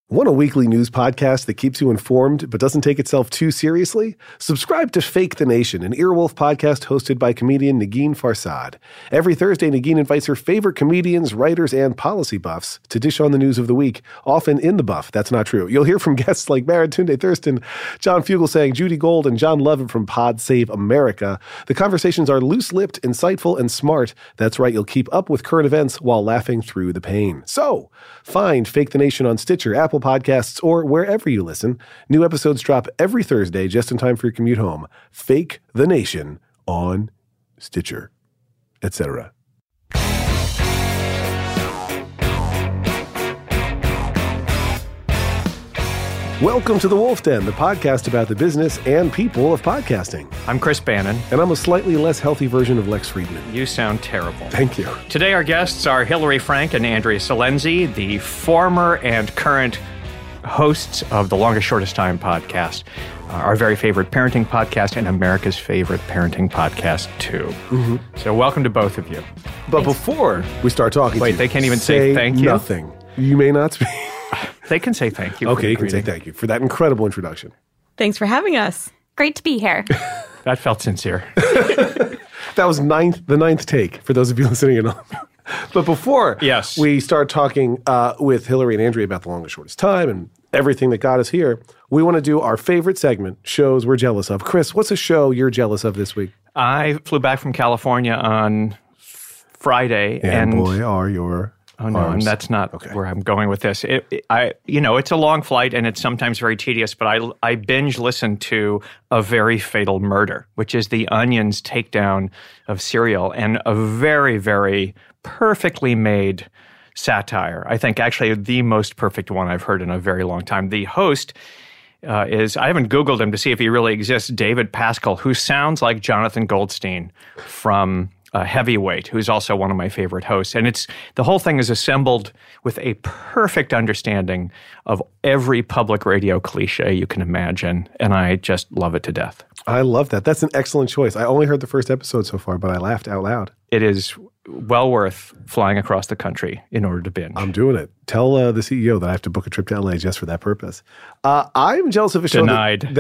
Want a weekly news podcast that keeps you informed but doesn't take itself too seriously? Subscribe to Fake the Nation, an Earwolf podcast hosted by comedian Negin Farsad. Every Thursday, Negin invites her favorite comedians, writers, and policy buffs to dish on the news of the week, often in the buff. That's not true. You'll hear from guests like Baratunde Thurston, John Fugelsang, Judy Gold, and John Lovett from Pod Save America. The conversations are loose-lipped, insightful, and smart. That's right, you'll keep up with current events while laughing through the pain. So, find Fake the Nation on Stitcher, Apple Podcasts, or wherever you listen. New episodes drop every Thursday just in time for your commute home. Fake the Nation on Stitcher, etc. Welcome to The Wolf Den, the podcast about the business and people of podcasting. I'm Chris Bannon. And I'm a slightly less healthy version of Lex Friedman. You sound terrible. Thank you. Today our guests are Hillary Frank and Andrea Silenzi, the former and current hosts of the Longest Shortest Time podcast, our very favorite parenting podcast and America's favorite parenting podcast, too. Mm-hmm. So welcome to both of you. But before we start talking Wait, they can't even say thank you? Nothing. You may not speak. They can say thank you. Okay, you can say thank you for that incredible introduction. Thanks for having us. Great to be here. That felt sincere. That was the ninth take for those of you listening at home. But before we start talking with Hillary and Andrea about the Longest Shortest Time and everything that got us here, we want to do our favorite segment, shows we're jealous of. Chris, what's a show you're jealous of this week? I flew back from California on Friday. And boy, are your... Oh, no, and that's not where I'm going with this. It's a long flight, and it's sometimes very tedious, but I binge listened to A Very Fatal Murder, which is The Onion's takedown of Serial, and a very, very perfectly made satire. I think actually the most perfect one I've heard in a very long time. The host is, I haven't Googled him to see if he really exists, David Pascal, who sounds like Jonathan Goldstein from... Heavyweight, who's also one of my favorite hosts. And the whole thing is assembled with a perfect understanding of every public radio cliche you can imagine. And I just love it to death. I love that. That's an excellent choice. I only heard the first episode so far, but I laughed out loud. It is well worth flying across the country in order to binge. I'm doing it. Tell the CEO that I have to book a trip to LA just for that purpose. I'm jealous of a show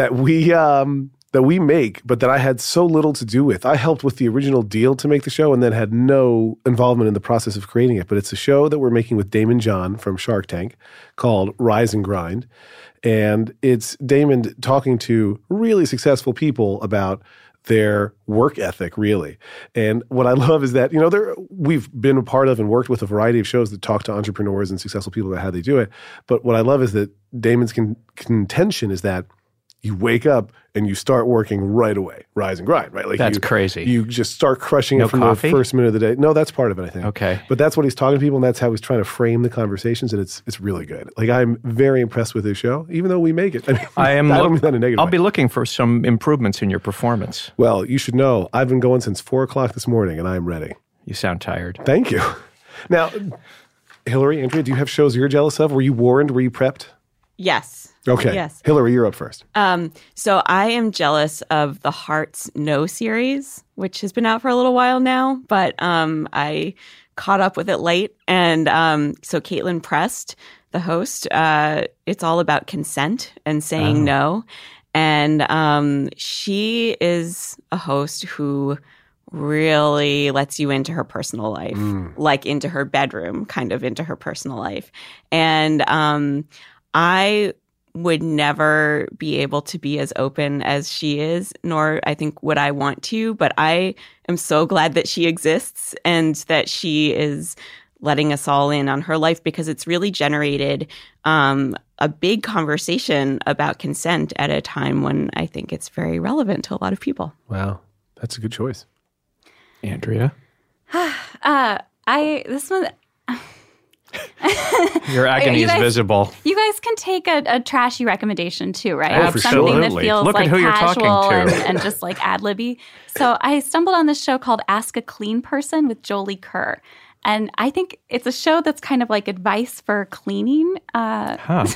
that we make, but that I had so little to do with. I helped with the original deal to make the show and then had no involvement in the process of creating it. But it's a show that we're making with Daymond John from Shark Tank called Rise and Grind. And it's Daymond talking to really successful people about their work ethic, really. And what I love is that, we've been a part of and worked with a variety of shows that talk to entrepreneurs and successful people about how they do it. But what I love is that Daymond's contention is that you wake up and you start working right away. Rise and grind, right? Like that's crazy. You just start crushing it from coffee? The first minute of the day. No, that's part of it, I think. Okay. But that's what he's talking to people, and that's how he's trying to frame the conversations, and it's really good. Like, I'm very impressed with his show, even though we make it. I don't mean that in a negative I'll way. be looking for some improvements in your performance. Well, you should know, I've been going since 4 o'clock this morning, and I am ready. You sound tired. Thank you. Now, Hillary, Andrea, do you have shows you're jealous of? Were you warned? Were you prepped? Yes. Okay. Yes. Hillary, you're up first. So I am jealous of the Hearts No series, which has been out for a little while now, but I caught up with it late. And so Caitlin Prest, the host, it's all about consent and saying no. And she is a host who really lets you into her personal life, like into her bedroom, kind of into her personal life. And I would never be able to be as open as she is, nor I think would I want to, but I am so glad that she exists and that she is letting us all in on her life, because it's really generated a big conversation about consent at a time when I think it's very relevant to a lot of people. Wow. That's a good choice. Andrea? This one... Your agony is visible. You guys can take a trashy recommendation too, right? Oh, Something that feels Look like at who you're talking casual to. and just like ad-libby. So I stumbled on this show called Ask a Clean Person with Jolie Kerr. And I think it's a show that's kind of like advice for cleaning.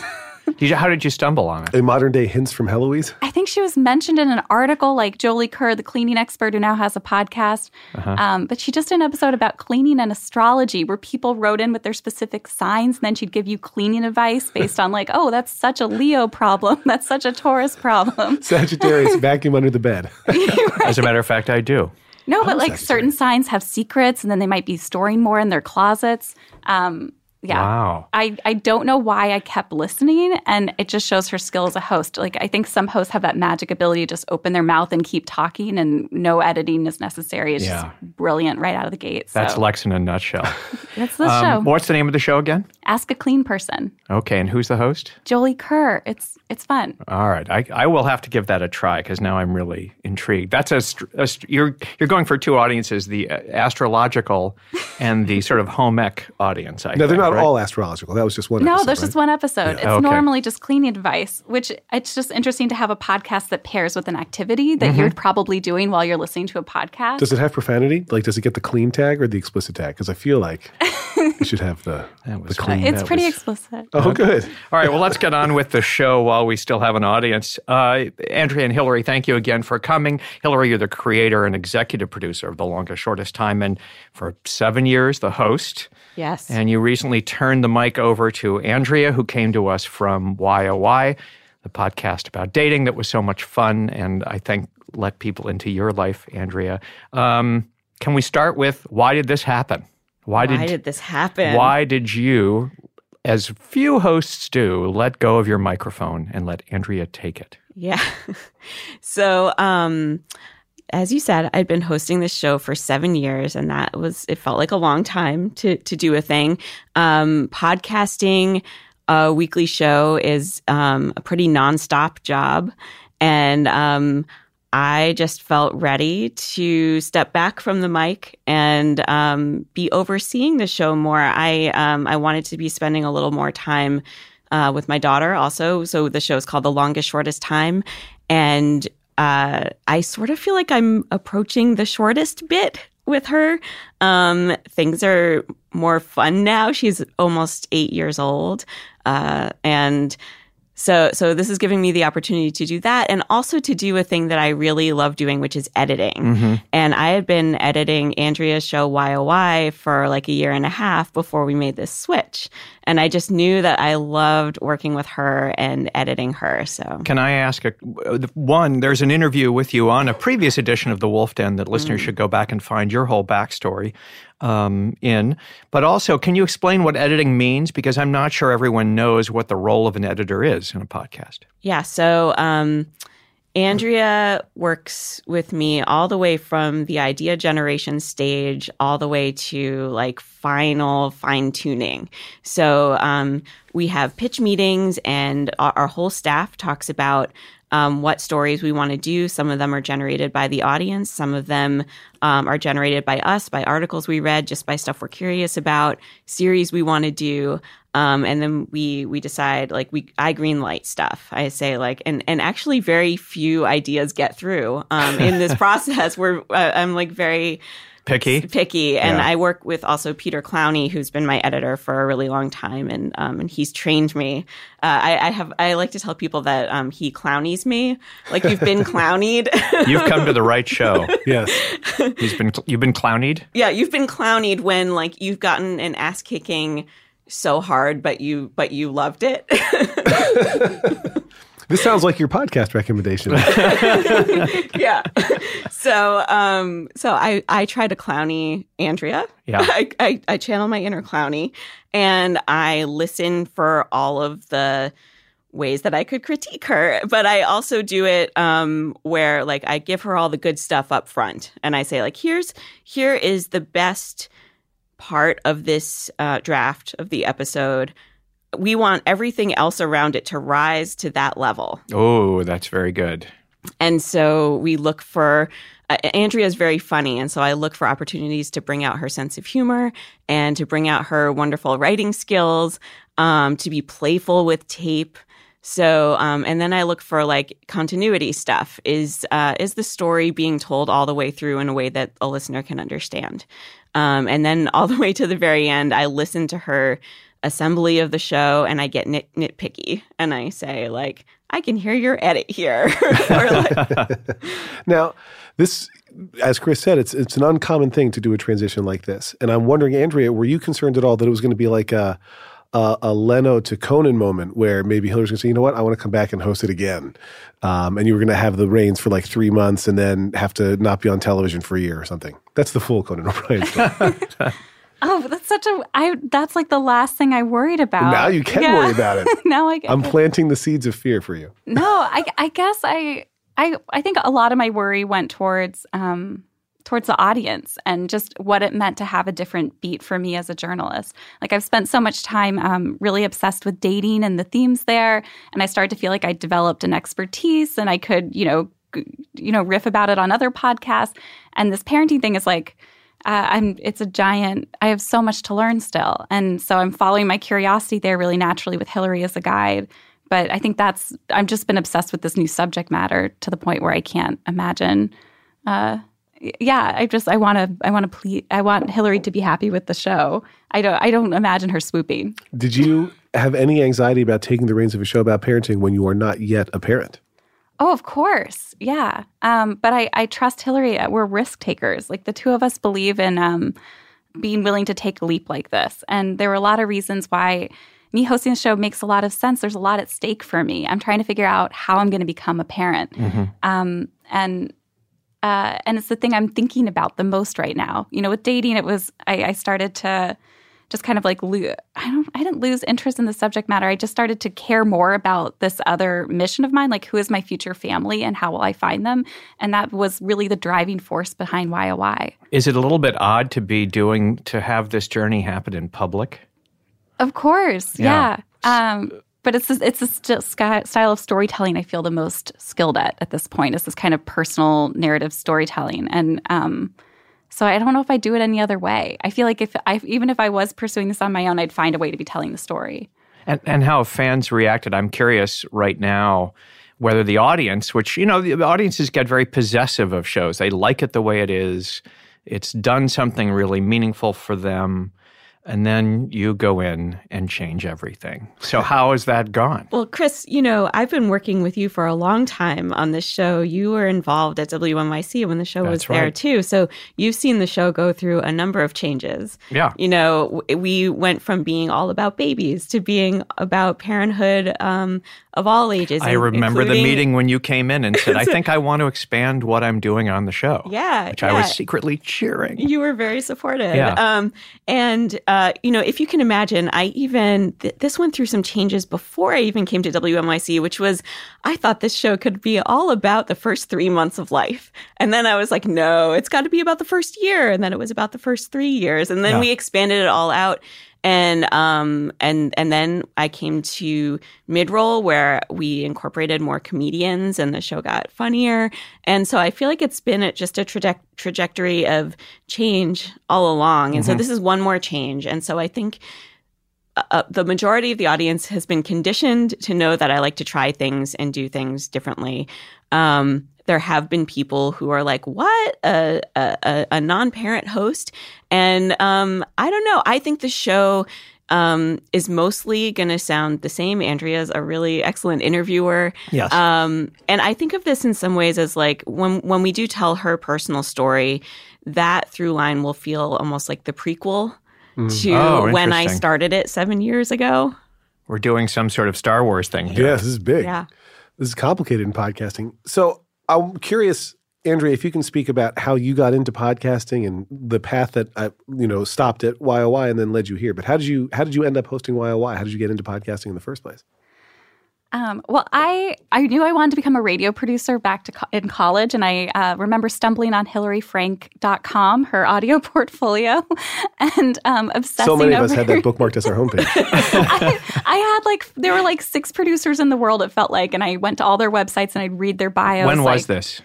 How did you stumble on it? A modern day Hints from Heloise? I think she was mentioned in an article, like Jolie Kerr, the cleaning expert who now has a podcast. But she just did an episode about cleaning and astrology where people wrote in with their specific signs, and then she'd give you cleaning advice based on like, oh, that's such a Leo problem. That's such a Taurus problem. Sagittarius, vacuum under the bed. As a matter of fact, I do. No, but like certain signs have secrets, and then they might be storing more in their closets. Yeah. Wow. I don't know why I kept listening, and it just shows her skill as a host. Like, I think some hosts have that magic ability to just open their mouth and keep talking, and no editing is necessary. It's just brilliant right out of the gate. So. That's Lex in a nutshell. That's the show. What's the name of the show again? Ask a Clean Person. Okay, and who's the host? Jolie Kerr. It's fun. All right, I will have to give that a try because now I'm really intrigued. That's you're going for two audiences: the astrological and the sort of home ec audience. No, they're not all astrological. That was just one episode. No, there's just one episode. Yeah. It's normally just cleaning advice, which it's just interesting to have a podcast that pairs with an activity that you're probably doing while you're listening to a podcast. Does it have profanity? Like, does it get the clean tag or the explicit tag? Because I feel like you should have the clean. It's pretty explicit. Oh, good. All right, well, let's get on with the show while we still have an audience. Andrea and Hillary, thank you again for coming. Hillary, you're the creator and executive producer of The Longest Shortest Time, and for 7 years, the host. Yes. And you recently turned the mic over to Andrea, who came to us from YOY, the podcast about dating that was so much fun, and I think let people into your life, Andrea. Can we start with, why did this happen? Why did this happen? Why did you, as few hosts do, let go of your microphone and let Andrea take it? Yeah. So, as you said, I'd been hosting this show for 7 years, and it felt like a long time to do a thing. Podcasting a weekly show is a pretty nonstop job, and I just felt ready to step back from the mic and be overseeing the show more. I wanted to be spending a little more time with my daughter also. So the show is called The Longest Shortest Time, and I sort of feel like I'm approaching the shortest bit with her. Things are more fun now. She's almost 8 years old. And so this is giving me the opportunity to do that, and also to do a thing that I really love doing, which is editing. Mm-hmm. And I had been editing Andrea's show YOY for like a year and a half before we made this switch. And I just knew that I loved working with her and editing her. So, can I ask one? There's an interview with you on a previous edition of The Wolf Den that listeners should go back and find your whole backstory in. But also, can you explain what editing means? Because I'm not sure everyone knows what the role of an editor is in a podcast. Yeah. So Andrea works with me all the way from the idea generation stage all the way to like final fine tuning. So we have pitch meetings, and our whole staff talks about what stories we want to do. Some of them are generated by the audience. Some of them are generated by us, by articles we read, just by stuff we're curious about, series we want to do. And then we decide, like, I green light stuff. I say, like, and actually very few ideas get through in this process where I'm like very picky. And I work with also Peter Clowney, who's been my editor for a really long time, and he's trained me. I like to tell people that he clownies me. Like, you've been clownied. You've come to the right show. Yes. You've been clownied? Yeah, you've been clownied when, like, you've gotten an ass kicking so hard, but you loved it. This sounds like your podcast recommendation. Yeah. So I try to clowny Andrea. Yeah. I channel my inner clowny, and I listen for all of the ways that I could critique her. But I also do it where, like, I give her all the good stuff up front, and I say, like, here is the best part of this draft of the episode. We want everything else around it to rise to that level. Oh, that's very good. And so we look for Andrea's very funny, and so I look for opportunities to bring out her sense of humor and to bring out her wonderful writing skills, to be playful with tape. So, and then I look for, like, continuity stuff. Is the story being told all the way through in a way that a listener can understand? And then all the way to the very end, I listen to her assembly of the show, and I get nitpicky, and I say, like, I can hear your edit here. Or like, now, this, as Chris said, it's an uncommon thing to do a transition like this. And I'm wondering, Andrea, were you concerned at all that it was going to be like a Leno to Conan moment where maybe Hillary's going to say, you know what, I want to come back and host it again. And you were going to have the reins for like 3 months and then have to not be on television for a year or something. That's the full Conan O'Brien story. Oh, that's like the last thing I worried about. Now you can worry about it. Now I'm planting the seeds of fear for you. No, I guess I think a lot of my worry went towards the audience and just what it meant to have a different beat for me as a journalist. Like, I've spent so much time really obsessed with dating and the themes there, and I started to feel like I developed an expertise and I could, riff about it on other podcasts. And this parenting thing is like, it's a giant, I have so much to learn still. And so I'm following my curiosity there really naturally with Hillary as a guide. But I think I've just been obsessed with this new subject matter to the point where I can't imagine. I want Hillary to be happy with the show. I don't imagine her swooping. Did you have any anxiety about taking the reins of a show about parenting when you are not yet a parent? Oh, of course. Yeah. But I trust Hillary. We're risk takers. Like, the two of us believe in being willing to take a leap like this. And there were a lot of reasons why me hosting the show makes a lot of sense. There's a lot at stake for me. I'm trying to figure out how I'm going to become a parent. Mm-hmm. And it's the thing I'm thinking about the most right now. With dating, it was I started to just kind of like I didn't lose interest in the subject matter. I just started to care more about this other mission of mine, like, who is my future family and how will I find them? And that was really the driving force behind YOY. Is it a little bit odd to have this journey happen in public? Of course, yeah. But it's a style of storytelling I feel the most skilled at this point. It's this kind of personal narrative storytelling. And so I don't know if I do it any other way. I feel like even if I was pursuing this on my own, I'd find a way to be telling the story. And how fans reacted. I'm curious right now whether the audience, which, the audiences get very possessive of shows. They like it the way it is. It's done something really meaningful for them. And then you go in and change everything. So how has that gone? Well, Chris, I've been working with you for a long time on this show. You were involved at WNYC when the show was there, too. So you've seen the show go through a number of changes. Yeah. We went from being all about babies to being about parenthood of all ages. I remember the meeting when you came in and said, I think I want to expand what I'm doing on the show. Yeah. Which I was secretly cheering. You were very supportive. Yeah. If you can imagine, this went through some changes before I even came to WNYC, which was, I thought this show could be all about the first 3 months of life. And then I was like, no, it's got to be about the first year. And then it was about the first 3 years. And then we expanded it all out. And then I came to mid-roll, where we incorporated more comedians and the show got funnier. And so I feel like it's been just a trajectory of change all along. And so this is one more change. And so I think the majority of the audience has been conditioned to know that I like to try things and do things differently. There have been people who are like, what? A non-parent host? And I don't know. I think the show is mostly going to sound the same. Andrea's a really excellent interviewer. Yes. And I think of this in some ways as like when we do tell her personal story, that through line will feel almost like the prequel to when I started it 7 years ago. We're doing some sort of Star Wars thing here. Yeah, this is big. Yeah. This is complicated in podcasting. So I'm curious, Andrea, if you can speak about how you got into podcasting and the path that stopped at YOY and then led you here. But how did you end up hosting YOY? How did you get into podcasting in the first place? Well, I knew I wanted to become a radio producer back in college, and I remember stumbling on HillaryFrank.com, her audio portfolio, and obsessing over. So many of us had that bookmarked as our homepage. I had there were 6 producers in the world, it felt like, and I went to all their websites and I'd read their bios. When was this?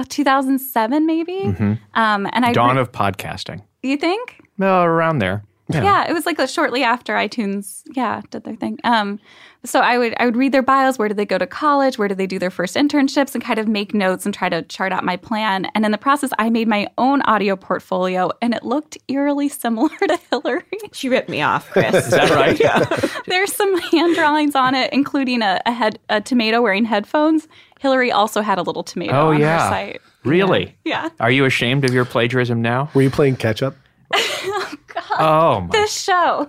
2007, maybe. Mm-hmm. And Dawn of podcasting. You think? Well, around there. Yeah, it was like shortly after iTunes, did their thing. So I would read their bios. Where did they go to college? Where did they do their first internships? And kind of make notes and try to chart out my plan. And in the process, I made my own audio portfolio, and it looked eerily similar to Hillary. She ripped me off, Chris. Is that right? Yeah. There's some hand drawings on it, including a tomato wearing headphones. Hillary also had a little tomato on her site. Really? Yeah. Are you ashamed of your plagiarism now? Were you playing catch up? Oh, God. Oh, my. This show.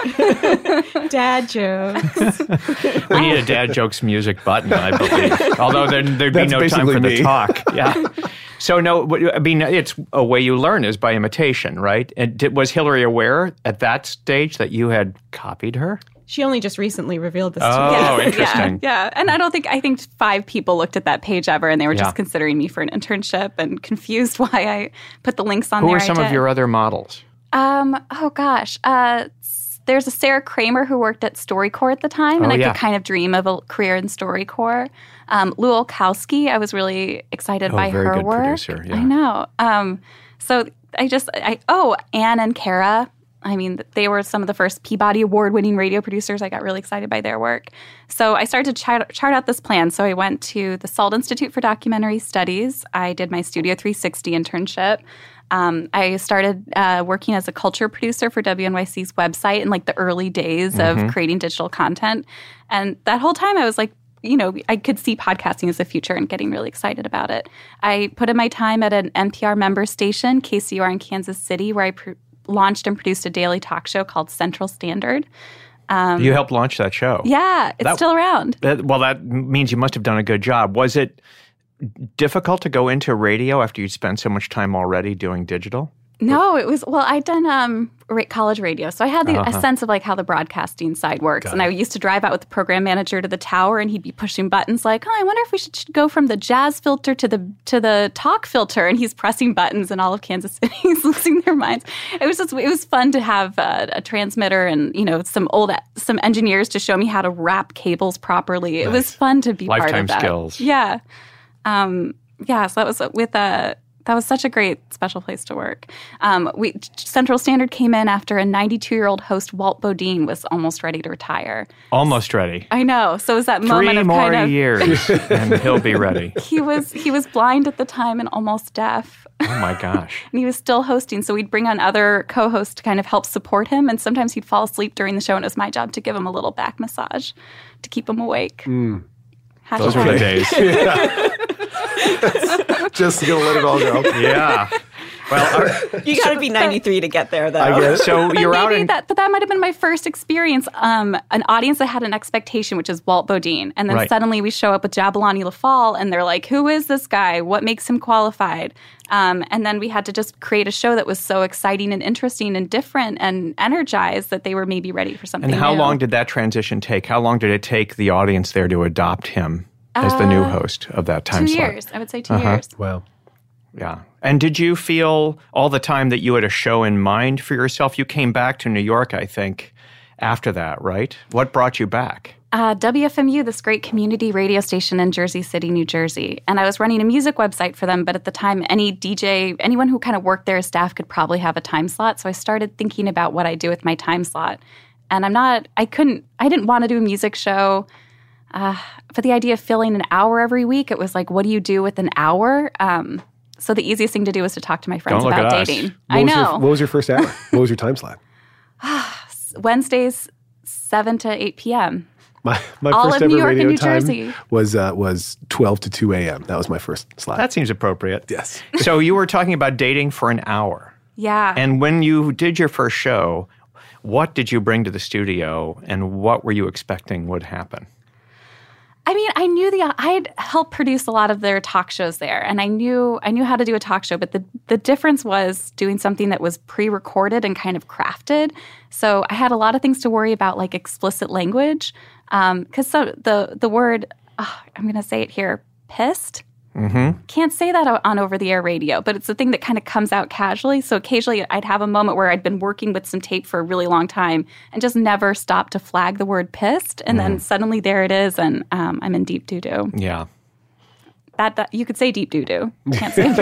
Dad jokes. We need a dad jokes music button, I believe. Although there'd be no time for the talk. Yeah. So no, I mean, it's a way you learn is by imitation, right? And was Hillary aware at that stage that you had copied her? She only just recently revealed this to me. Oh, interesting. Yeah. And I think 5 people looked at that page ever, and they were just considering me for an internship and confused why I put the links on there. Who were some of your other models? Oh, gosh. There's a Sarah Kramer who worked at StoryCorps at the time, and I could kind of dream of a career in StoryCorps. Lou Olkowski, I was really excited by her good work. Producer, yeah. I know. So Anne and Kara. I mean, they were some of the first Peabody Award-winning radio producers. I got really excited by their work. So I started to chart out this plan. So I went to the Salt Institute for Documentary Studies. I did my Studio 360 internship. I started working as a culture producer for WNYC's website in like the early days of creating digital content. And that whole time I was like, I could see podcasting as the future and getting really excited about it. I put in my time at an NPR member station, KCUR in Kansas City, where I launched and produced a daily talk show called Central Standard. You helped launch that show. Yeah, it's still around. That means you must have done a good job. Was it difficult to go into radio after you'd spent so much time already doing digital? No, it was, I'd done college radio, so I had a sense of like how the broadcasting side works. And I used to drive out with the program manager to the tower, and he'd be pushing buttons like, I wonder if we should go from the jazz filter to the talk filter. And he's pressing buttons, and all of Kansas City is losing their minds. It was fun to have a transmitter and, some engineers to show me how to wrap cables properly. Nice. It was fun to be part of that. Lifetime skills. Yeah. So that was that was such a great special place to work. Central Standard came in after a 92-year-old host, Walt Bodine, was almost ready to retire. Almost ready. I know. So it was that moment of 3 more years, and he'll be ready. He was blind at the time and almost deaf. Oh, my gosh. And he was still hosting, so we'd bring on other co-hosts to kind of help support him, and sometimes he'd fall asleep during the show, and it was my job to give him a little back massage to keep him awake. Those were the days. Just gonna let it all go. Yeah. Well, you got to be 93 to get there, though. I guess. So you're out in... But that might have been my first experience. An audience that had an expectation, which is Walt Bodine. And then suddenly we show up with Jabulani LaFall, and they're like, who is this guy? What makes him qualified? And then we had to just create a show that was so exciting and interesting and different and energized that they were maybe ready for something new. And how new. long did that transition take? How long did it take the audience there to adopt him as the new host of that time 2 slot? 2 years. I would say 2 years. Wow. Yeah. And did you feel all the time that you had a show in mind for yourself? You came back to New York, I think, after that, right? What brought you back? WFMU, this great community radio station in Jersey City, New Jersey. And I was running a music website for them, but at the time, any DJ, anyone who kind of worked there as staff could probably have a time slot. So I started thinking about what I do with my time slot. And I didn't want to do a music show. For the idea of filling an hour every week, it was like, what do you do with an hour? So the easiest thing to do was to talk to my friends about dating. What was your first hour? What was your time slot? Wednesdays, 7 to 8 p.m. My all first of New ever York radio and New time Jersey. was 12 to 2 a.m. That was my first slot. That seems appropriate. Yes. So you were talking about dating for an hour. Yeah. And when you did your first show, what did you bring to the studio, and what were you expecting would happen? I mean, I had helped produce a lot of their talk shows there, and I knew how to do a talk show, but the difference was doing something that was pre-recorded and kind of crafted. So I had a lot of things to worry about, like explicit language, because the word, I'm going to say it here, pissed. Mm-hmm. Can't say that on over-the-air radio, but it's the thing that kind of comes out casually. So occasionally I'd have a moment where I'd been working with some tape for a really long time and just never stopped to flag the word pissed. And then suddenly there it is, and I'm in deep doo-doo. Yeah. that you could say deep doo-doo. Can't say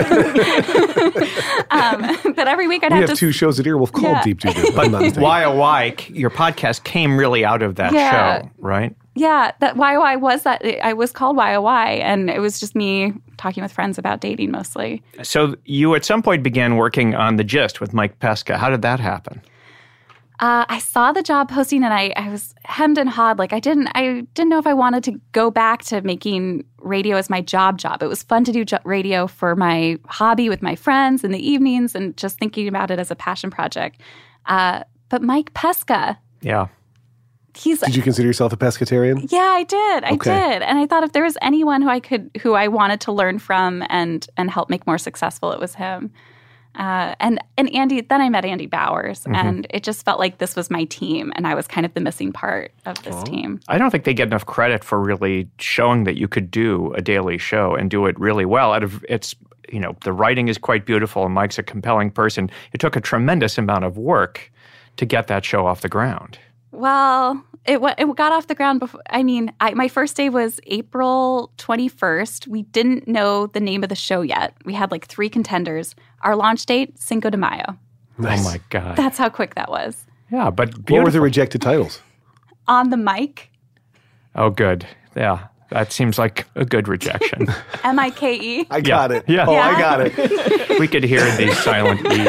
but every week I'd we have have two shows at Earwolf called Deep Doo-Doo. But YOY, your podcast came really out of that show, right? Yeah, that YOY was that. I was called YOY, and it was just me talking with friends about dating mostly. So you at some point began working on The Gist with Mike Pesca. How did that happen? I saw the job posting, and I was hemmed and hawed. Like I didn't know if I wanted to go back to making radio as my job. It was fun to do radio for my hobby with my friends in the evenings, and just thinking about it as a passion project. But Mike Pesca, yeah. Did you consider yourself a pescatarian? Yeah, I did. I did. And I thought if there was anyone who I wanted to learn from and help make more successful, it was him. And Andy, then I met Andy Bowers, and it just felt like this was my team, and I was kind of the missing part of this team. I don't think they get enough credit for really showing that you could do a daily show and do it really well. The writing is quite beautiful, and Mike's a compelling person. It took a tremendous amount of work to get that show off the ground. Well, it got off the ground before. I mean, my first day was April 21st. We didn't know the name of the show yet. We had like 3 contenders. Our launch date, Cinco de Mayo. Nice. Oh my God. That's how quick that was. Yeah, but beautiful. What were the rejected titles? On the Mic. Oh, good. Yeah. That seems like a good rejection. MIKE. I got it. Yeah. Oh, I got it. We could hear the silent E.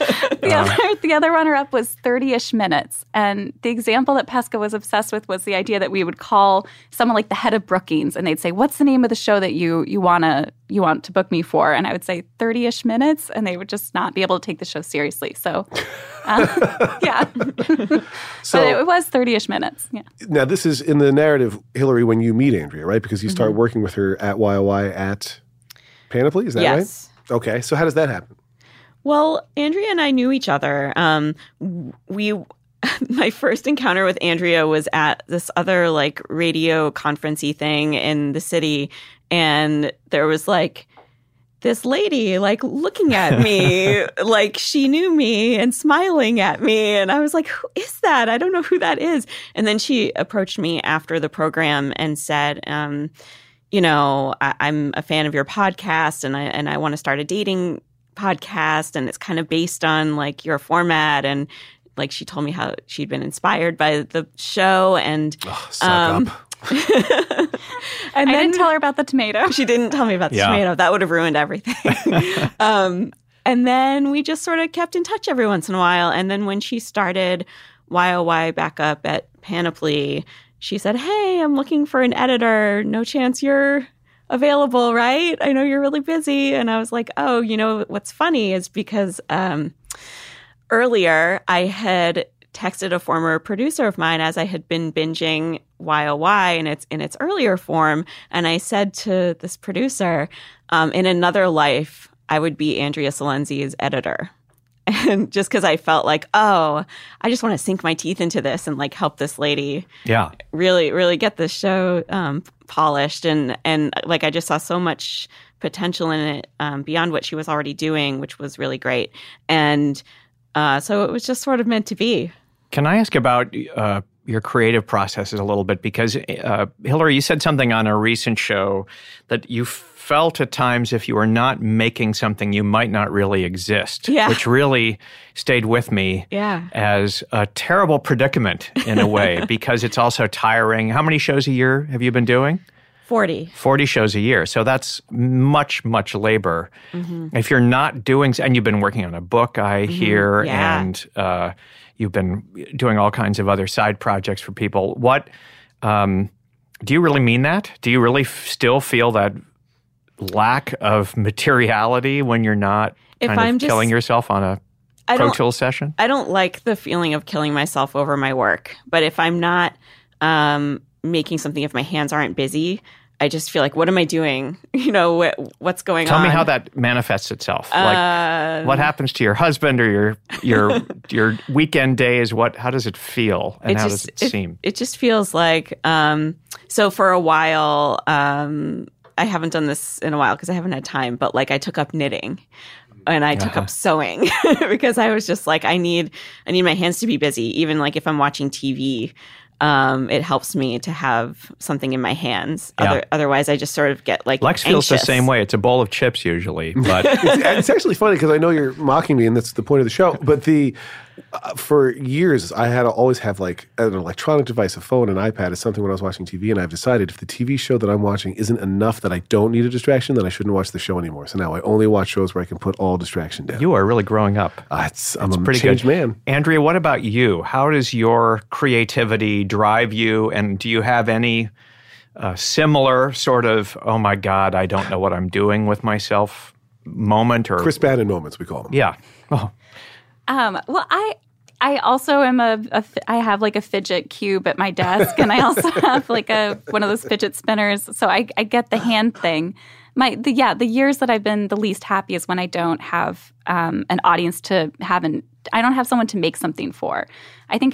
The other runner-up was 30-ish minutes. And the example that Pesca was obsessed with was the idea that we would call someone like the head of Brookings, and they'd say, "What's the name of the show that you want to book me for?" And I would say 30-ish minutes, and they would just not be able to take the show seriously. So, yeah. So, but it was 30-ish minutes. Yeah. Now, this is in the narrative, Hillary, when you meet Andrea, right? Because you start working with her at YOY at Panoply, is that right? Yes. Okay, so how does that happen? Well, Andrea and I knew each other. My first encounter with Andrea was at this other like radio conference-y thing in the city, and there was like this lady like looking at me like she knew me and smiling at me, and I was like, "Who is that? I don't know who that is." And then she approached me after the program and said, I'm a fan of your podcast, and I want to start a dating podcast, and it's kind of based on like your format, and like she told me how she'd been inspired by the show, and suck up. And I didn't tell her about the tomato. She didn't tell me about the tomato. That would have ruined everything. And then we just sort of kept in touch every once in a while. And then when she started YOY back up at Panoply, she said, "Hey, I'm looking for an editor. No chance you're available, right? I know you're really busy." And I was like, "Oh, what's funny is because earlier I had texted a former producer of mine as I had been binging YOY in its earlier form, and I said to this producer, in another life, I would be Andrea Salenzi's editor." And just because I felt like, I just want to sink my teeth into this and like help this lady really, really get this show polished. And like I just saw so much potential in it beyond what she was already doing, which was really great. And so it was just sort of meant to be. Can I ask about your creative processes a little bit? Because Hillary, you said something on a recent show that you felt at times if you were not making something, you might not really exist, which really stayed with me as a terrible predicament in a way, because it's also tiring. How many shows a year have you been doing? 40 shows a year. So that's much, much labor. Mm-hmm. If you're not doing, and you've been working on a book, I hear, and you've been doing all kinds of other side projects for people. What, do you really mean that? Do you really still feel that lack of materiality when you're not killing yourself on a Pro Tools session? I don't like the feeling of killing myself over my work. But if I'm not making something, if my hands aren't busy, I just feel like, what am I doing? What's going on? Tell me how that manifests itself. Like, what happens to your husband or your weekend days? How does it feel, and how does it seem? It just feels like, so for a while, I haven't done this in a while because I haven't had time, but like I took up knitting and I took up sewing because I was just like, I need my hands to be busy, even like if I'm watching TV. it helps me to have something in my hands. Otherwise, I just sort of get like Lex anxious. feels the same way. It's a bowl of chips usually, but it's actually funny because I know you're mocking me, and that's the point of the show. But for years, I had to always have like an electronic device, a phone, an iPad, as something when I was watching TV. And I've decided if the TV show that I'm watching isn't enough that I don't need a distraction, then I shouldn't watch the show anymore. So now I only watch shows where I can put all distraction down. You are really growing up. I'm a pretty changed man. Andrea, what about you? How does your creativity drive you? And do you have any similar sort of, oh my God, I don't know what I'm doing with myself moment? Or Chris Bannon moments, we call them. Yeah. Oh. Well, I also am I have like a fidget cube at my desk, and I also have like one of those fidget spinners. So I get the hand thing. The years that I've been the least happy is when I don't have an audience I don't have someone to make something for. I think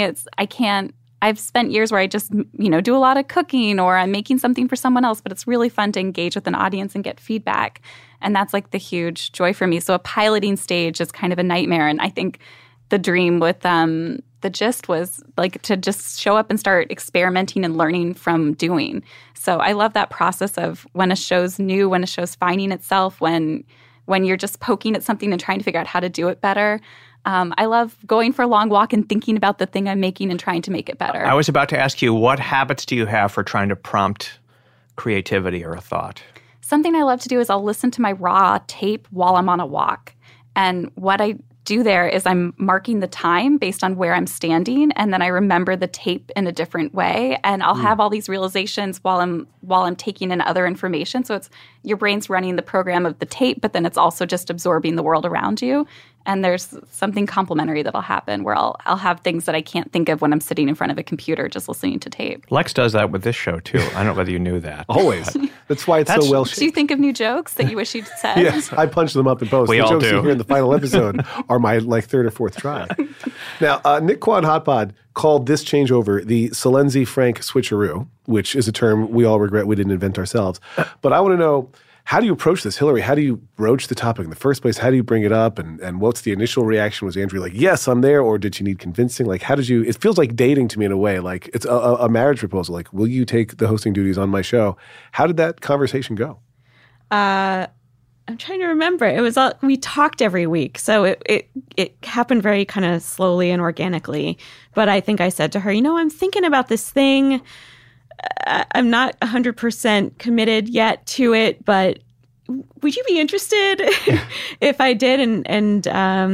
I've spent years where I just, do a lot of cooking, or I'm making something for someone else, but it's really fun to engage with an audience and get feedback. And that's like the huge joy for me. So a piloting stage is kind of a nightmare. And I think the dream with The Gist was like to just show up and start experimenting and learning from doing. So I love that process of when a show's new, when a show's finding itself, when you're just poking at something and trying to figure out how to do it better. I love going for a long walk and thinking about the thing I'm making and trying to make it better. I was about to ask you, what habits do you have for trying to prompt creativity or a thought? Something I love to do is I'll listen to my raw tape while I'm on a walk. And what I do there is I'm marking the time based on where I'm standing, and then I remember the tape in a different way, and I'll have all these realizations while I'm taking in other information. So it's your brain's running the program of the tape, but then it's also just absorbing the world around you. And there's something complementary that'll happen where I'll have things that I can't think of when I'm sitting in front of a computer just listening to tape. Lex does that with this show, too. I don't know whether you knew that. Always. That's why it's so well shaped. Do you think of new jokes that you wish you'd said? Yes, I punch them up in post. We the all jokes do. you hear in the final episode are my third or fourth try. Now, Nick Kwan Hotpod called this changeover the Salenzi-Frank switcheroo, which is a term we all regret we didn't invent ourselves. But I want to know, how do you approach this? Hillary, how do you broach the topic in the first place? How do you bring it up? And what's the initial reaction? Was Andrea like, yes, I'm there? Or did she need convincing? Like, how did you – it feels like dating to me in a way. Like, it's a marriage proposal. Like, will you take the hosting duties on my show? How did that conversation go? I'm trying to remember. It was we talked every week, so it happened very kind of slowly and organically. But I think I said to her, I'm thinking about this thing. I'm not 100% committed yet to it, but would you be interested if I did? And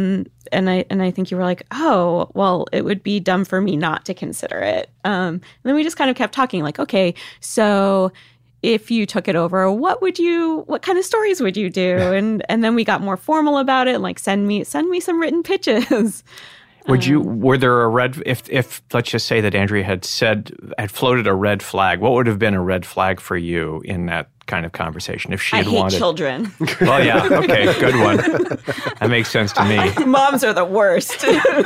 I think you were like, oh, well, it would be dumb for me not to consider it. And then we just kind of kept talking, like, okay, so if you took it over, what kind of stories would you do? And then we got more formal about it, and like send me some written pitches. Were there if let's just say that Andrea had floated a red flag, what would have been a red flag for you in that kind of conversation if she had wanted? I hate children. Well, yeah, okay, good one. That makes sense to me. Moms are the worst.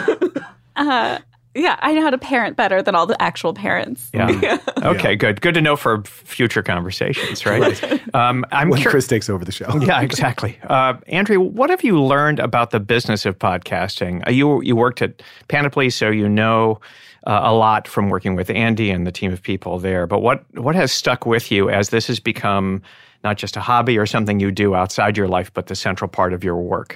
Yeah, I know how to parent better than all the actual parents. Yeah. Okay, good. Good to know for future conversations, right? When Chris takes over the show. Yeah, exactly. Andrea, what have you learned about the business of podcasting? You worked at Panoply, so you know a lot from working with Andy and the team of people there. But what has stuck with you as this has become not just a hobby or something you do outside your life, but the central part of your work?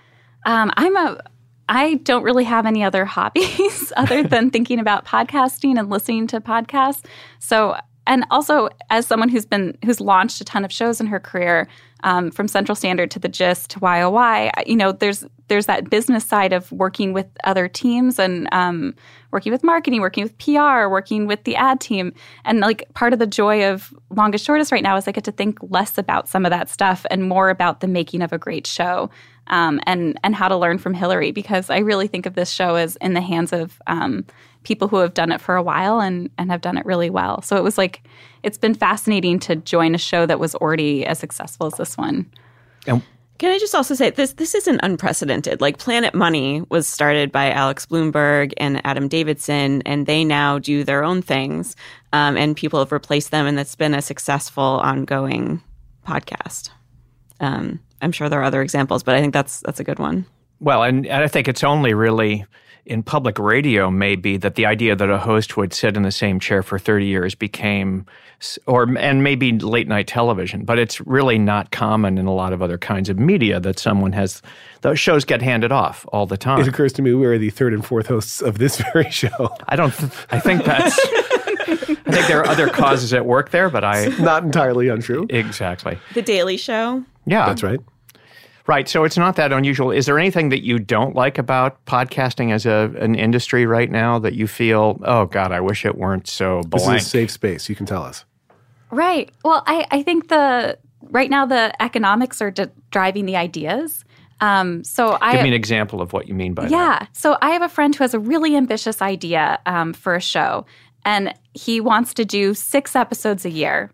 I don't really have any other hobbies other than thinking about podcasting and listening to podcasts. So, and also as someone who's launched a ton of shows in her career, from Central Standard to The Gist to YOY, there's that business side of working with other teams and working with marketing, working with PR, working with the ad team. And like part of the joy of Longest Shortest right now is I get to think less about some of that stuff and more about the making of a great show. And how to learn from Hillary, because I really think of this show as in the hands of people who have done it for a while and have done it really well. So it's been fascinating to join a show that was already as successful as this one. Can I just also say this isn't unprecedented. Like Planet Money was started by Alex Bloomberg and Adam Davidson, and they now do their own things, and people have replaced them, and that's been a successful ongoing podcast. I'm sure there are other examples, but I think that's a good one. Well, and I think it's only really in public radio maybe that the idea that a host would sit in the same chair for 30 years became, and maybe late night television, but it's really not common in a lot of other kinds of media that someone has, those shows get handed off all the time. It occurs to me we are the third and fourth hosts of this very show. I think that's, I think there are other causes at work there, but not entirely untrue. Exactly. The Daily Show. Yeah. That's right. Right. So it's not that unusual. Is there anything that you don't like about podcasting as an industry right now that you feel, oh, God, I wish it weren't so blank? This is a safe space. You can tell us. Right. Well, I think right now the economics are driving the ideas. Give me an example of what you mean by that. Yeah. So I have a friend who has a really ambitious idea for a show, and he wants to do 6 episodes a year.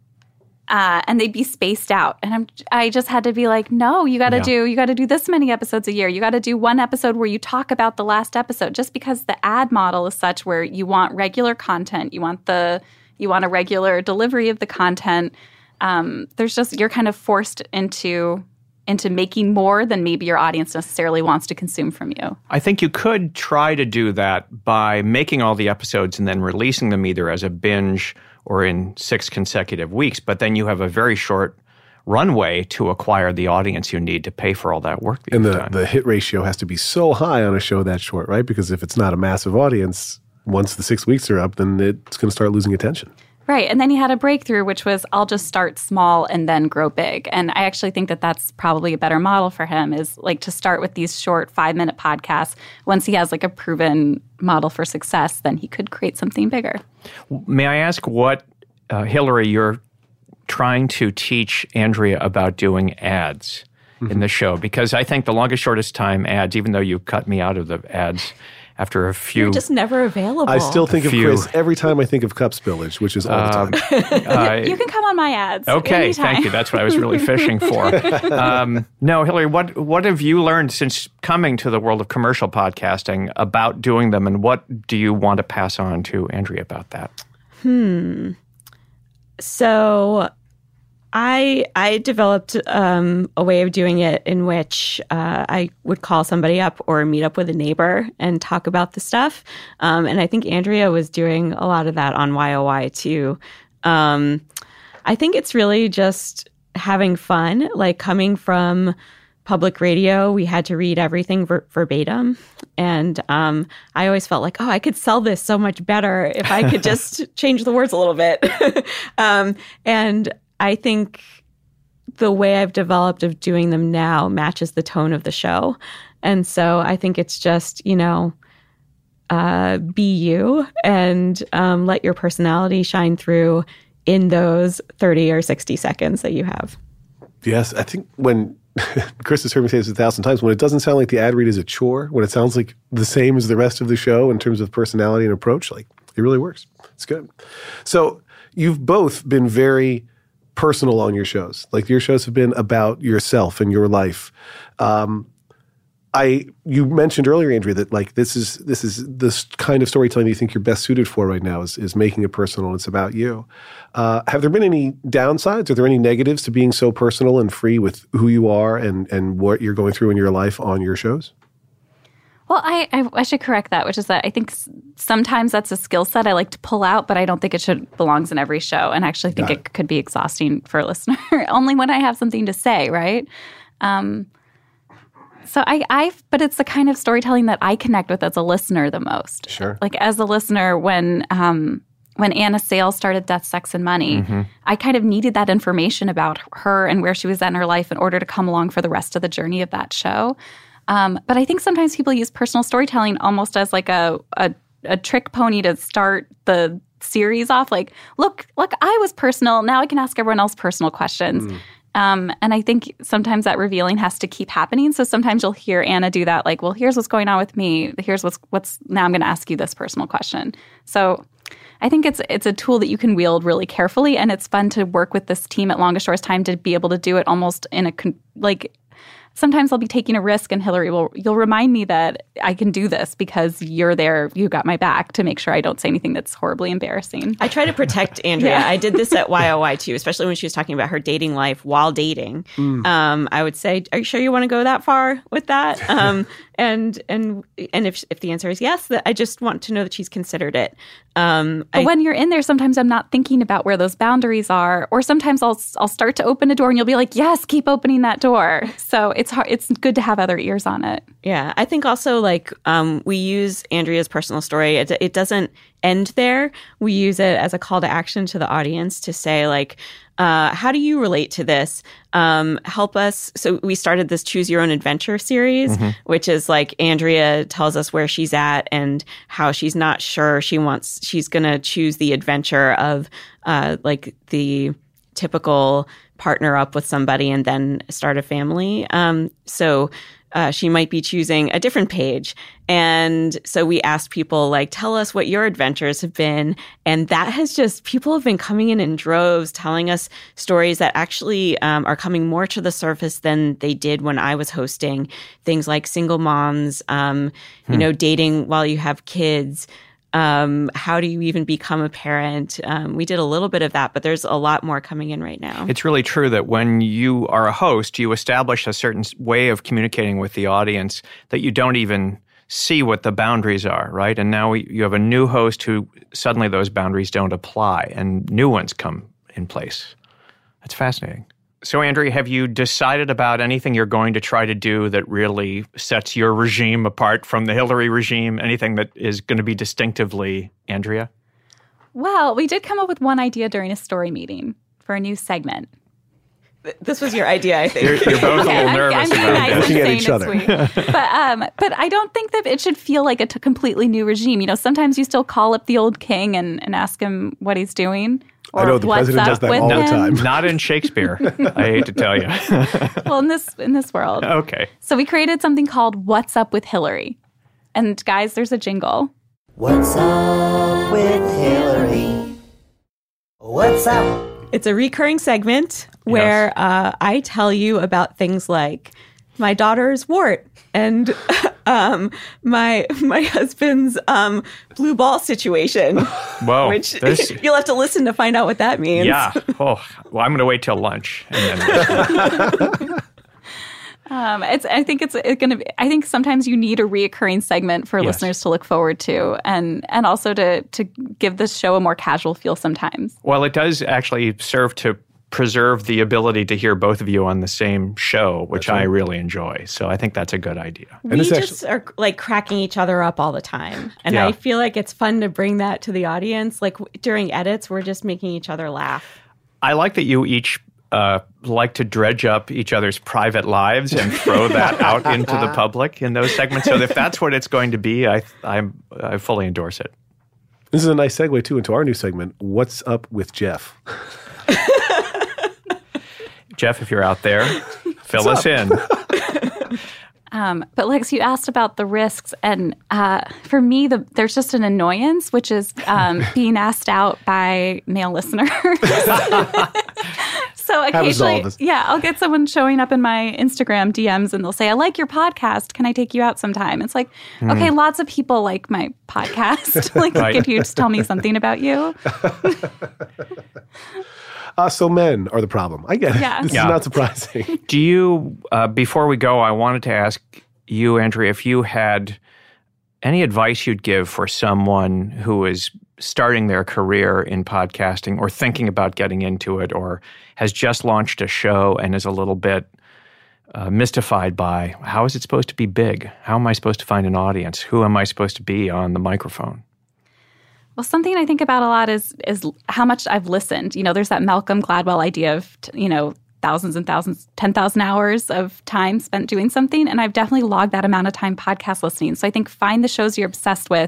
And they'd be spaced out. And I just had to be like, no, you got to do this many episodes a year. You got to do 1 episode where you talk about the last episode, just because the ad model is such where you want regular content. You want a regular delivery of the content. You're kind of forced into making more than maybe your audience necessarily wants to consume from you. I think you could try to do that by making all the episodes and then releasing them either as a binge or in 6 consecutive weeks, but then you have a very short runway to acquire the audience you need to pay for all that work that you've done. And the hit ratio has to be so high on a show that short, right? Because if it's not a massive audience, once the 6 weeks are up, then it's going to start losing attention. Right. And then he had a breakthrough, which was, I'll just start small and then grow big. And I actually think that that's probably a better model for him, is like to start with these short 5-minute podcasts. Once he has like a proven model for success, then he could create something bigger. May I ask what, Hillary, you're trying to teach Andrea about doing ads in the show? Because I think the longest, shortest time ads, even though you cut me out of the ads after a few. You're just never available. I still think of Chris every time I think of Cup Spillage, which is all the time. You can come on my ads. Okay, anytime. Thank you. That's what I was really fishing for. No, Hillary, what have you learned since coming to the world of commercial podcasting about doing them, and what do you want to pass on to Andrea about that? So I developed a way of doing it in which I would call somebody up or meet up with a neighbor and talk about the stuff. And I think Andrea was doing a lot of that on YOY too. I think it's really just having fun, like coming from public radio, we had to read everything verbatim. And I always felt like, oh, I could sell this so much better if I could just change the words a little bit. And I think the way I've developed of doing them now matches the tone of the show. And so I think it's just, be you and let your personality shine through in those 30 or 60 seconds that you have. Yes, I think when Chris has heard me say this 1,000 times, when it doesn't sound like the ad read is a chore, when it sounds like the same as the rest of the show in terms of personality and approach, like it really works. It's good. So you've both been very personal on your shows. Like your shows have been about yourself and your life. You mentioned earlier, Andrea, that like this is this kind of storytelling you think you're best suited for right now is making it personal and it's about you. Have there been any downsides? Are there any negatives to being so personal and free with who you are and what you're going through in your life on your shows? Well, I should correct that, which is that I think sometimes that's a skill set I like to pull out, but I don't think it belongs in every show, and actually think it could be exhausting for a listener only when I have something to say, right? So but it's the kind of storytelling that I connect with as a listener the most. Sure. Like as a listener, when Anna Sales started Death, Sex, and Money, I kind of needed that information about her and where she was at in her life in order to come along for the rest of the journey of that show. But I think sometimes people use personal storytelling almost as like a trick pony to start the series off. Like, look, I was personal. Now I can ask everyone else personal questions. And I think sometimes that revealing has to keep happening. So sometimes you'll hear Anna do that, like, well, here's what's going on with me. Here's what's now I'm going to ask you this personal question. So I think it's a tool that you can wield really carefully, and it's fun to work with this team at Longest Shortest Time to be able to do it almost in sometimes I'll be taking a risk and Hillary you'll remind me that I can do this because you're there, you got my back to make sure I don't say anything that's horribly embarrassing. I try to protect Andrea. I did this at YOY too, especially when she was talking about her dating life while dating. I would say, are you sure you want to go that far with that? And if the answer is yes, that I just want to know that she's considered it. But when you're in there, sometimes I'm not thinking about where those boundaries are, or sometimes I'll start to open a door and you'll be like, yes, keep opening that door. So it's hard. It's good to have other ears on it. Yeah, I think also we use Andrea's personal story. It doesn't end there. We use it as a call to action to the audience to say how do you relate to this? Help us. So we started this Choose Your Own Adventure series, which is Andrea tells us where she's at and how she's not sure she's going to choose the adventure of the typical partner up with somebody and then start a family. So she might be choosing a different page. And so we asked people, tell us what your adventures have been. And that has people have been coming in droves, telling us stories that actually are coming more to the surface than they did when I was hosting. Things like single moms, dating while you have kids. How do you even become a parent? We did a little bit of that, but there's a lot more coming in right now. It's really true that when you are a host, you establish a certain way of communicating with the audience that you don't even see what the boundaries are, right? And now you have a new host who suddenly those boundaries don't apply and new ones come in place. That's fascinating. So, Andrea, have you decided about anything you're going to try to do that really sets your regime apart from the Hillary regime? Anything that is going to be distinctively Andrea? Well, we did come up with one idea during a story meeting for a new segment. This was your idea, I think. You're both a little nervous about it. Looking at each other. But I don't think that it should feel like a completely new regime. Sometimes you still call up the old king and ask him what he's doing. I know the president does that all the time. Not in Shakespeare, I hate to tell you. Well, in this world. Okay. So we created something called What's Up with Hillary. And guys, there's a jingle. What's up with Hillary? What's up? It's a recurring segment where I tell you about things like my daughter's wart and my husband's blue ball situation. Whoa. Which you'll have to listen to find out what that means. Yeah. Oh, well, I'm going to wait till lunch. And then I think sometimes you need a reoccurring segment for listeners to look forward to, and also to give this show a more casual feel sometimes. Well, it does actually serve to preserve the ability to hear both of you on the same show, which I really enjoy. So I think that's a good idea. We just are cracking each other up all the time. And I feel like it's fun to bring that to the audience. During edits, we're just making each other laugh. I like that you each like to dredge up each other's private lives and throw that out into the public in those segments. So if that's what it's going to be, I fully endorse it. This is a nice segue, too, into our new segment, What's Up with Jeff? Jeff, if you're out there, fill us in. But Lex, you asked about the risks, and for me, there's just an annoyance, which is being asked out by male listeners. So occasionally, I'll get someone showing up in my Instagram DMs, and they'll say, "I like your podcast. Can I take you out sometime?" It's like, okay, lots of people like my podcast. Could you just tell me something about you? So men are the problem. I get it. Yeah. This is not surprising. Do you, before we go, I wanted to ask you, Andrea, if you had any advice you'd give for someone who is starting their career in podcasting or thinking about getting into it or has just launched a show and is a little bit mystified by how is it supposed to be big? How am I supposed to find an audience? Who am I supposed to be on the microphone? Well, something I think about a lot is how much I've listened. There's that Malcolm Gladwell idea of, thousands and thousands, 10,000 hours of time spent doing something. And I've definitely logged that amount of time podcast listening. So I think find the shows you're obsessed with,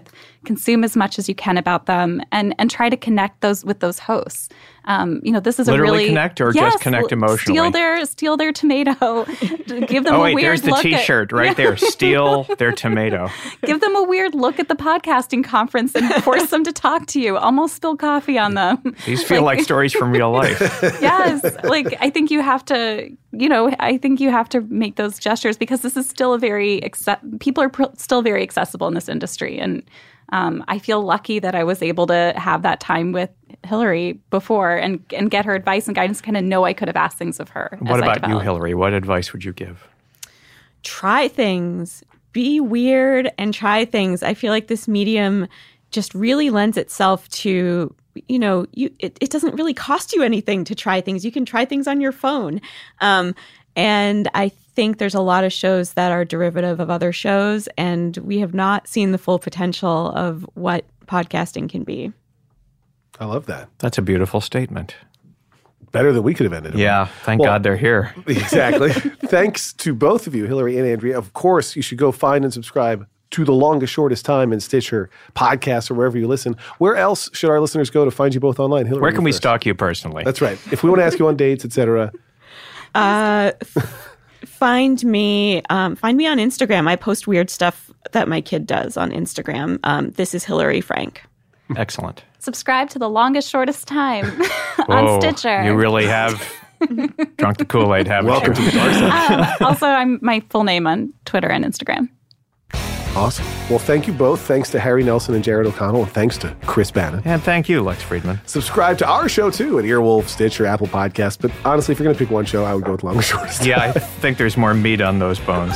consume as much as you can about them, and try to connect with those hosts. This is literally a really connect or just connect emotionally. Steal their tomato. Give them a weird there's the look T-shirt right there. Steal their tomato. Give them a weird look at the podcasting conference and force them to talk to you. Almost spill coffee on them. These feel like stories from real life. Yes, I think you have to. I think you have to make those gestures because this is still people are still very accessible in this industry, and I feel lucky that I was able to have that time with Hillary before and get her advice and guidance, kind of know I could have asked things of her. What about you, Hillary? What advice would you give? Try things. Be weird and try things. I feel like this medium just really lends itself to, it doesn't really cost you anything to try things. You can try things on your phone. And I think there's a lot of shows that are derivative of other shows, and we have not seen the full potential of what podcasting can be. I love that. That's a beautiful statement. Better than we could have ended it. Yeah, thank God they're here. Exactly. Thanks to both of you, Hillary and Andrea. Of course, you should go find and subscribe to The Longest Shortest Time in Stitcher, podcasts, or wherever you listen. Where else should our listeners go to find you both online? Hillary, where can we stalk you personally? That's right. If we want to ask you on dates, etc. Find me on Instagram. I post weird stuff that my kid does on Instagram. This is Hillary Frank. Excellent. Subscribe to The Longest Shortest Time on Stitcher. You really have drunk the Kool-Aid, haven't Welcome to the dark side. Also, I'm my full name on Twitter and Instagram. Awesome. Well, thank you both. Thanks to Harry Nelson and Jared O'Connell, and thanks to Chris Bannon. And thank you, Lex Friedman. Subscribe to our show, too, at Earwolf, Stitcher, Apple Podcasts. But honestly, if you're going to pick one show, I would go with Longest Shortest Time. Yeah, I think there's more meat on those bones.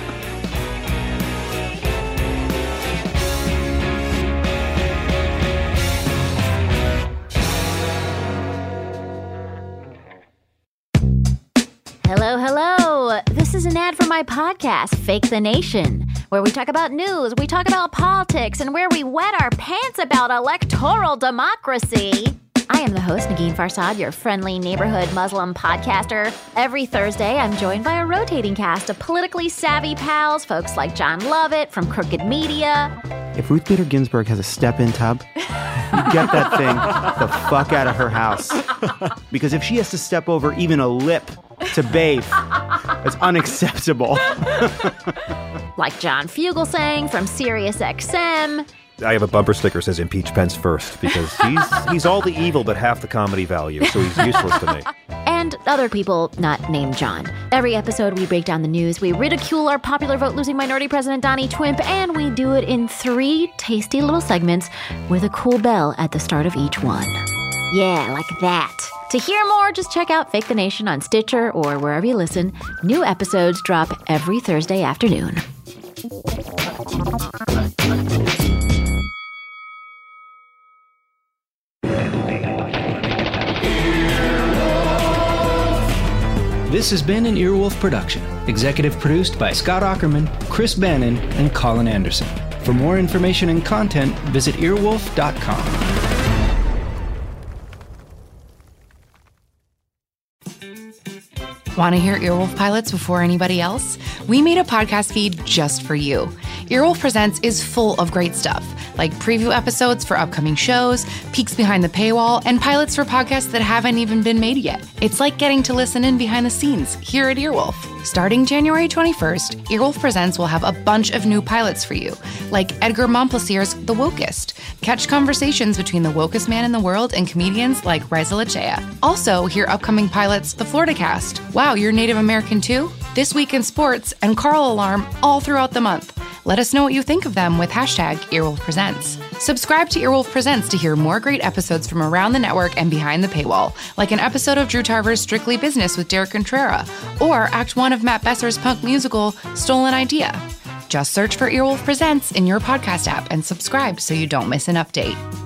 Hello. This is an ad for my podcast, Fake the Nation, where we talk about news, we talk about politics, and where we wet our pants about electoral democracy. I am the host, Negin Farsad, your friendly neighborhood Muslim podcaster. Every Thursday, I'm joined by a rotating cast of politically savvy pals, folks like John Lovett from Crooked Media. If Ruth Bader Ginsburg has a step-in tub, you get that thing the fuck out of her house. Because if she has to step over even a lip to bathe, it's unacceptable. Like John Fugelsang from SiriusXM. I have a bumper sticker that says impeach Pence first because he's all the evil but half the comedy value, so he's useless to me. And other people not named John. Every episode we break down the news, we ridicule our popular vote-losing minority president Donnie Twimp, and we do it in 3 tasty little segments with a cool bell at the start of each one. Yeah, like that. To hear more, just check out Fake the Nation on Stitcher or wherever you listen. New episodes drop every Thursday afternoon. This has been an Earwolf production, executive produced by Scott Aukerman, Chris Bannon, and Colin Anderson. For more information and content, visit earwolf.com. Want to hear Earwolf pilots before anybody else? We made a podcast feed just for you. Earwolf Presents is full of great stuff, like preview episodes for upcoming shows, peeks behind the paywall, and pilots for podcasts that haven't even been made yet. It's like getting to listen in behind the scenes here at Earwolf. Starting January 21st, Earwolf Presents will have a bunch of new pilots for you, like Edgar Montplaisir's The Wokest. Catch conversations between the wokest man in the world and comedians like Reza Lachea. Also, hear upcoming pilots The Florida Cast. Wow, you're Native American too? This Week in Sports and Carl Alarm all throughout the month. Let us know what you think of them with hashtag Earwolf Presents. Subscribe to Earwolf Presents to hear more great episodes from around the network and behind the paywall, like an episode of Drew Tarver's Strictly Business with Derek Contrera, or Act 1 of Matt Besser's punk musical, Stolen Idea. Just search for Earwolf Presents in your podcast app and subscribe so you don't miss an update.